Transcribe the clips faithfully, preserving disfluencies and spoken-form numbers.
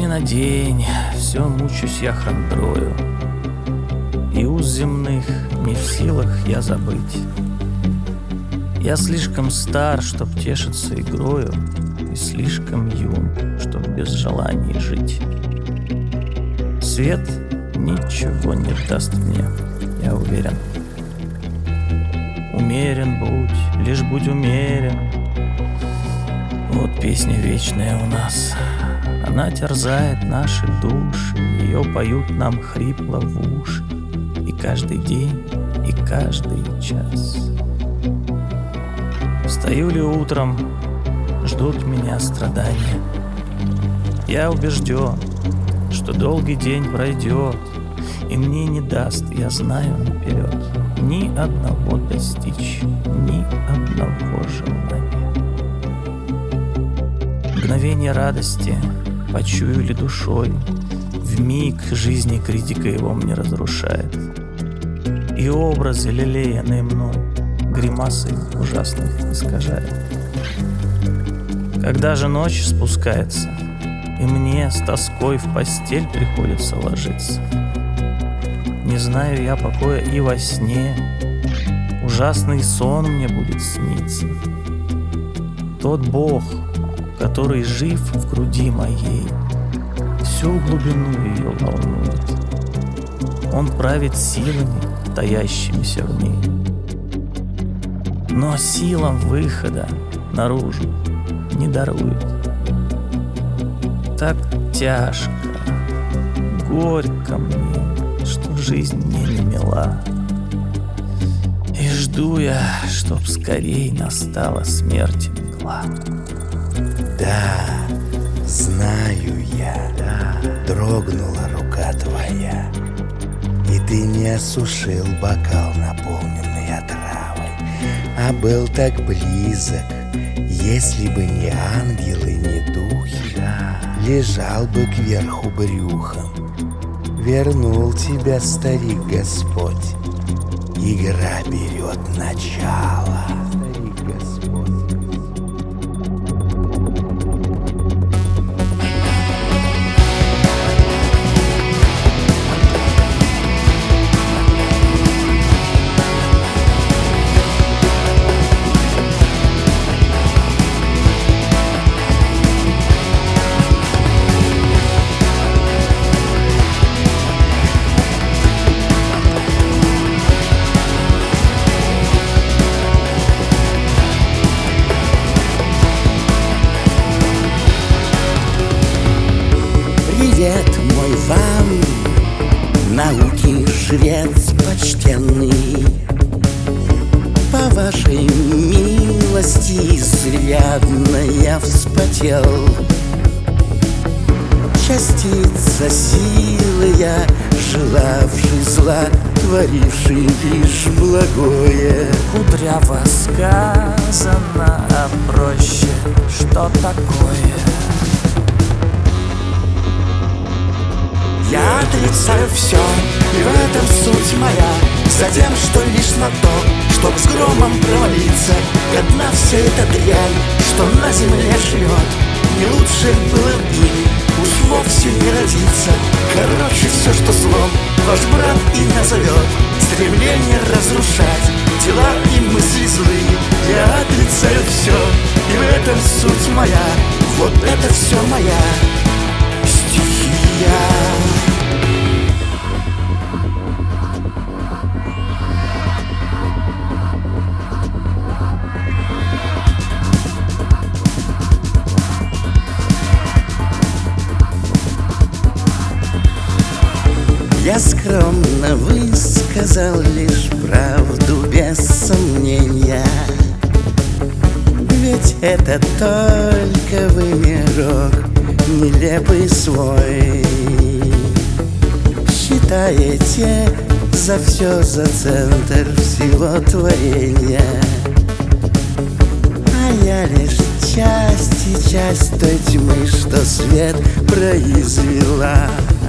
на день все мучусь я хандрою, и уз земных не в силах я забыть. Я слишком стар, чтоб тешиться игрою, и слишком юн, чтоб без желаний жить. Свет ничего не даст мне, я уверен. Умерен будь, лишь будь умерен. Вот песня вечная у нас. Она терзает наши души, ее поют нам хрипло в уши. И каждый день, и каждый час. Встаю ли утром, ждут меня страдания. Я убежден, что долгий день пройдет, и мне не даст, я знаю наперед, ни одного достичь, ни одного желания. Мгновение радости почую ли душой, вмиг жизни критика его мне разрушает. И образы, лелеянные мной, гримасы ужасных искажает. Когда же ночь спускается, и мне с тоской в постель приходится ложиться, не знаю я покоя и во сне, ужасный сон мне будет сниться. Тот Бог, который жив в груди моей, всю глубину ее волнует. Он правит силами, таящимися в ней. Но силам выхода наружу не дарует. Так тяжко, горько мне, что жизнь мне не мила. И жду я, чтоб скорей настала смерть мгла. Да, знаю я, да, дрогнула рука твоя, и ты не осушил бокал, наполненный отравой, а был так близок. Если бы не ангелы, не духи, да, лежал бы кверху брюхом. Вернул тебя, старик Господь, игра берет начало. Старик Господь. Привет мой вам, науки жрец почтенный. По вашей милости изрядно я вспотел. Частица силы я, желавший зла, творивший лишь благое. Кудряво сказано, а проще, что такое? Я отрицаю все, и в этом суть моя. Затем, что лишь на то, чтоб с громом провалиться, ко дна вся эта дрянь, что на земле живет. Не лучше было им уж вовсе не родиться. Короче, все, что злом ваш брат и назовет. Стремление разрушать дела и мысли злые. Я отрицаю все, и в этом суть моя. Вот это все моя стихия. Я скромно высказал лишь правду без сомнения. Ведь это только вы мирок нелепый свой считаете за все, за центр всего творения. А я лишь часть и часть той тьмы, что свет произвела.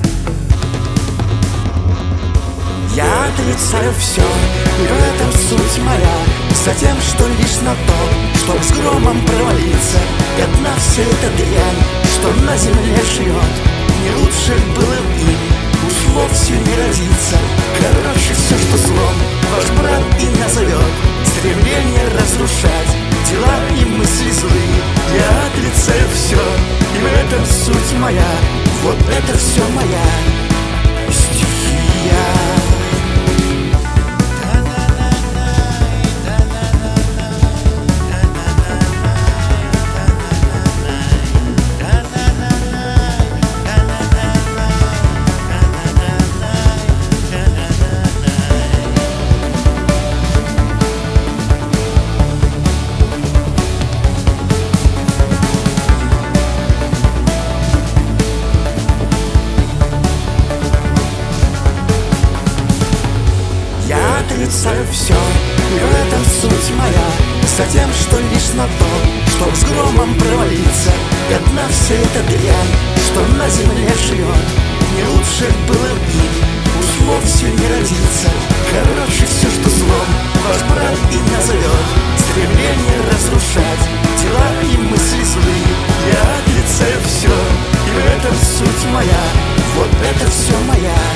Я отрицаю все, и в этом суть моя. Затем, что лишь на то, чтоб с громом провалиться, ко дна вся эта дрянь, что на земле живет. Не лучше было им уж вовсе не родиться. Короче, все, что злом ваш брат и назовет, стремление разрушать дела и мысли злые. Я отрицаю все, и в этом суть моя. Вот это все моя стихия. Отрицаю все, и в этом суть моя. Затем, что лишь на то, чтоб с громом провалиться, до дна вся эта дрянь, что на земле живет. Не лучше было им уж вовсе не родиться. Короче, все, что злом ваш брат и назовет, стремление разрушать дела и мысли злые. Я отрицаю все, и в этом суть моя. Вот это все моя